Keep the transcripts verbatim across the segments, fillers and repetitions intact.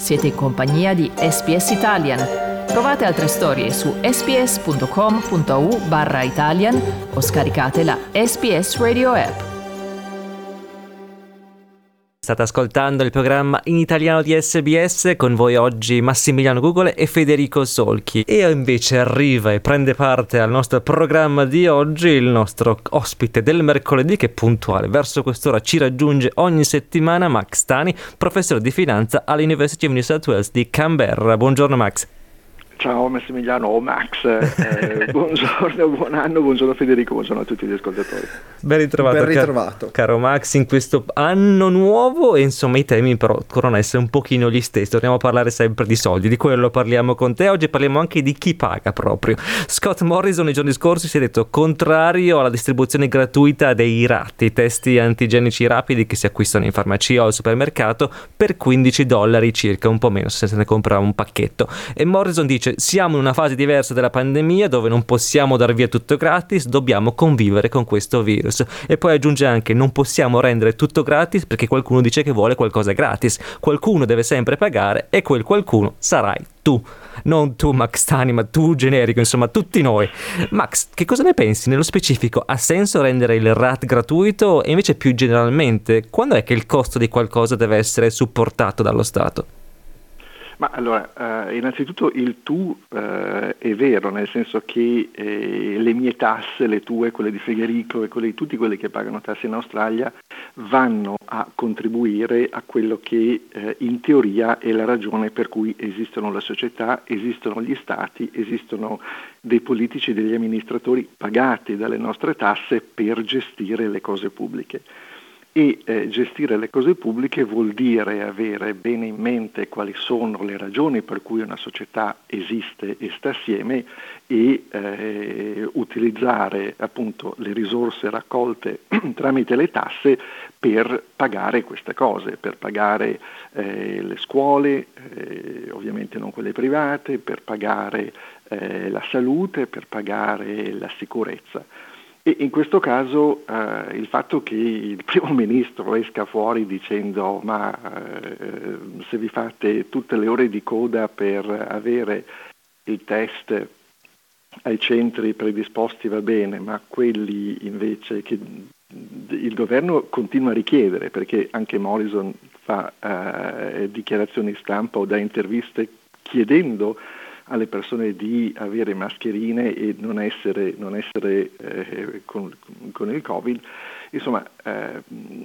Siete in compagnia di S B S Italian. Trovate altre storie su sbs.com.au barra Italian o scaricate la S B S Radio app. State ascoltando il programma in italiano di S B S, con voi oggi Massimiliano Gugole e Federico Solchi. E invece arriva e prende parte al nostro programma di oggi il nostro ospite del mercoledì, che puntuale verso quest'ora ci raggiunge ogni settimana, Max Tani, professore di finanza all'University of New South Wales di Canberra. Buongiorno Max. Ciao Massimiliano o Max, eh, buongiorno, buon anno, buongiorno Federico, buongiorno a tutti gli ascoltatori. Ben ritrovato, ben ritrovato. Caro, caro Max, in questo anno nuovo, e insomma i temi però corrono essere un pochino gli stessi. Torniamo a parlare sempre di soldi, di quello parliamo con te. Oggi parliamo anche di chi paga proprio. Scott Morrison i giorni scorsi si è detto contrario alla distribuzione gratuita dei ratti, testi antigenici rapidi che si acquistano in farmacia o al supermercato per quindici dollari circa, un po' meno se se ne compra un pacchetto. E Morrison dice: siamo in una fase diversa della pandemia dove non possiamo dar via tutto gratis, dobbiamo convivere con questo virus. E poi aggiunge anche: non possiamo rendere tutto gratis perché qualcuno dice che vuole qualcosa gratis, qualcuno deve sempre pagare e quel qualcuno sarai tu, non tu Max Tani, ma tu generico, insomma tutti noi. Max, che cosa ne pensi nello specifico? Ha senso rendere il R A T gratuito? E invece più generalmente, quando è che il costo di qualcosa deve essere supportato dallo Stato? Ma allora, eh, innanzitutto il tu eh, è vero, nel senso che eh, le mie tasse, le tue, quelle di Federico e quelle di tutti quelli che pagano tasse in Australia, vanno a contribuire a quello che eh, in teoria è la ragione per cui esistono le società, esistono gli stati, esistono dei politici e degli amministratori pagati dalle nostre tasse per gestire le cose pubbliche. E eh, gestire le cose pubbliche vuol dire avere bene in mente quali sono le ragioni per cui una società esiste e sta assieme e eh, utilizzare appunto le risorse raccolte tramite le tasse per pagare queste cose, per pagare eh, le scuole, eh, ovviamente non quelle private, per pagare eh, la salute, per pagare la sicurezza. E in questo caso eh, il fatto che il primo ministro esca fuori dicendo ma eh, se vi fate tutte le ore di coda per avere il test ai centri predisposti va bene, ma quelli invece che il governo continua a richiedere, perché anche Morrison fa eh, dichiarazioni stampa o dà interviste chiedendo alle persone di avere mascherine e non essere, non essere eh, con, con il Covid. Insomma, eh,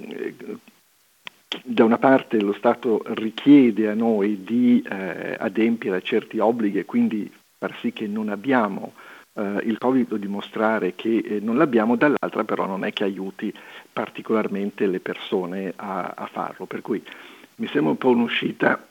da una parte lo Stato richiede a noi di eh, adempiere a certi obblighi e quindi far sì che non abbiamo eh, il Covid o dimostrare che eh, non l'abbiamo, dall'altra però non è che aiuti particolarmente le persone a, a farlo. Per cui mi sembra un po' un'uscita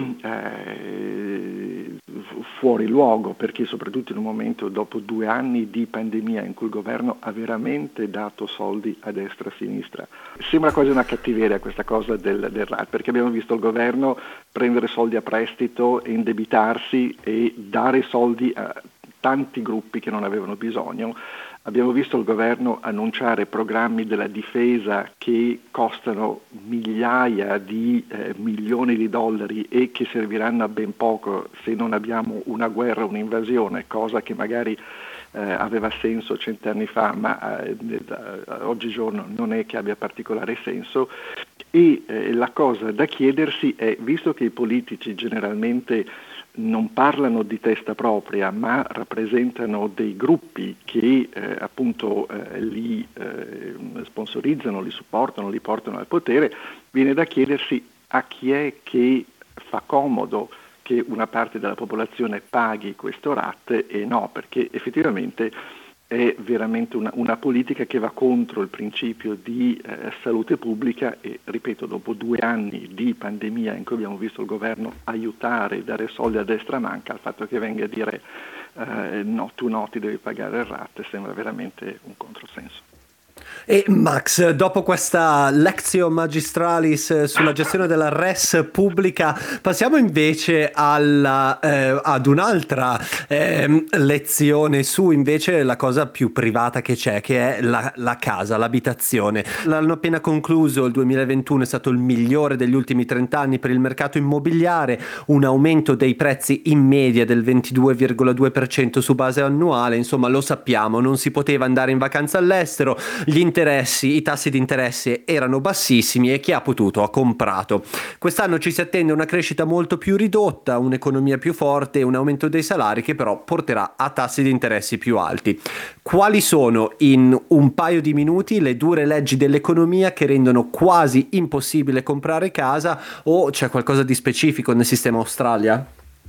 eh, fuori luogo, perché soprattutto in un momento dopo due anni di pandemia in cui il governo ha veramente dato soldi a destra e a sinistra. Sembra quasi una cattiveria questa cosa del, del R A T, perché abbiamo visto il governo prendere soldi a prestito e indebitarsi e dare soldi a tanti gruppi che non avevano bisogno. Abbiamo visto il governo annunciare programmi della difesa che costano migliaia di eh, milioni di dollari e che serviranno a ben poco se non abbiamo una guerra, un'invasione, cosa che magari eh, aveva senso cent'anni fa, ma eh, oggigiorno non è che abbia particolare senso. E eh, la cosa da chiedersi è, visto che i politici generalmente non parlano di testa propria, ma rappresentano dei gruppi che eh, appunto eh, li eh, sponsorizzano, li supportano, li portano al potere, viene da chiedersi a chi è che fa comodo che una parte della popolazione paghi questo R A T e no, perché effettivamente è veramente una, una politica che va contro il principio di eh, salute pubblica e, ripeto, dopo due anni di pandemia in cui abbiamo visto il governo aiutare, dare soldi a destra manca, il fatto che venga a dire eh, no, tu no, ti devi pagare il R A T sembra veramente un controsenso. E Max, dopo questa lectio magistralis sulla gestione della res pubblica, passiamo invece alla, eh, ad un'altra eh, lezione su invece la cosa più privata che c'è, che è la, la casa, l'abitazione. L'anno appena concluso, il duemilaventuno, è stato il migliore degli ultimi trenta anni per il mercato immobiliare, un aumento dei prezzi in media del ventidue virgola due per cento su base annuale. Insomma, lo sappiamo, non si poteva andare in vacanza all'estero, gli interessi, i tassi di interesse erano bassissimi e chi ha potuto ha comprato. Quest'anno ci si attende una crescita molto più ridotta, un'economia più forte e un aumento dei salari che però porterà a tassi di interessi più alti. Quali sono, in un paio di minuti, le dure leggi dell'economia che rendono quasi impossibile comprare casa, o c'è qualcosa di specifico nel sistema Australia?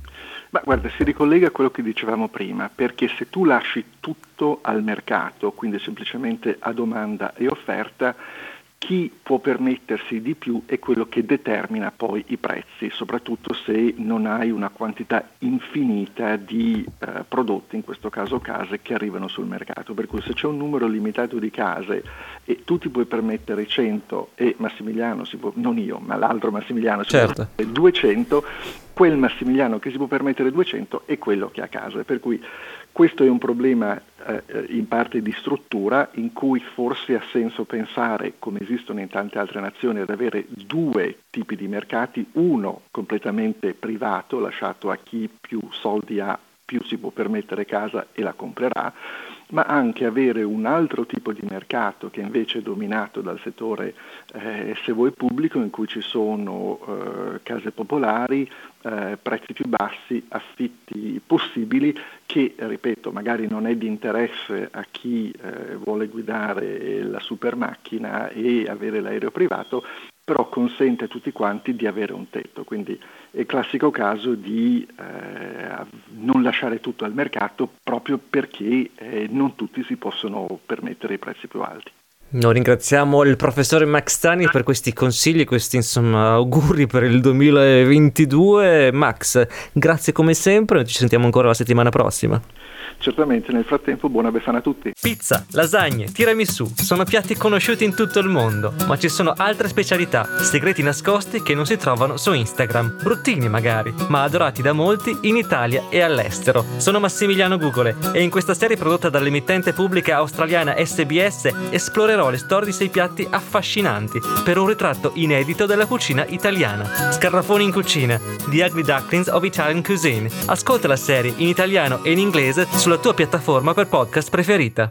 Ma guarda, si ricollega a quello che dicevamo prima, perché se tu lasci tutto al mercato, quindi semplicemente a domanda e offerta, chi può permettersi di più è quello che determina poi i prezzi, soprattutto se non hai una quantità infinita di eh, prodotti, in questo caso case, che arrivano sul mercato. Per cui se c'è un numero limitato di case e tu ti puoi permettere cento e Massimiliano, si può, non io, ma l'altro Massimiliano si certo. può permettere duecento, quel Massimiliano che si può permettere duecento è quello che ha casa. Per cui questo è un problema eh, in parte di struttura, in cui forse ha senso pensare, come esistono in tante altre nazioni, ad avere due tipi di mercati: uno completamente privato, lasciato a chi più soldi ha, più si può permettere casa e la comprerà, ma anche avere un altro tipo di mercato che invece è dominato dal settore, eh, se vuoi, pubblico, in cui ci sono eh, case popolari, eh, prezzi più bassi, affitti possibili, che, ripeto, magari non è di interesse a chi eh, vuole guidare la super macchina e avere l'aereo privato, però consente a tutti quanti di avere un tetto. Quindi è il classico caso di eh, non lasciare tutto al mercato, proprio perché eh, non tutti si possono permettere i prezzi più alti. Noi ringraziamo il professore Max Stani per questi consigli, questi insomma auguri per il duemilaventidue. Max, grazie come sempre, ci sentiamo ancora la settimana prossima. Certamente, nel frattempo buona Befana a tutti. Pizza, lasagne, tiramisù sono piatti conosciuti in tutto il mondo, ma ci sono altre specialità, segreti nascosti che non si trovano su Instagram, bruttini magari, ma adorati da molti in Italia e all'estero. Sono Massimiliano Gugole e in questa serie prodotta dall'emittente pubblica australiana S B S esplorerò le storie di sei piatti affascinanti per un ritratto inedito della cucina italiana. Scarafoni in cucina, The Ugly Ducklings of Italian Cuisine. Ascolta la serie in italiano e in inglese sulla tua piattaforma per podcast preferita.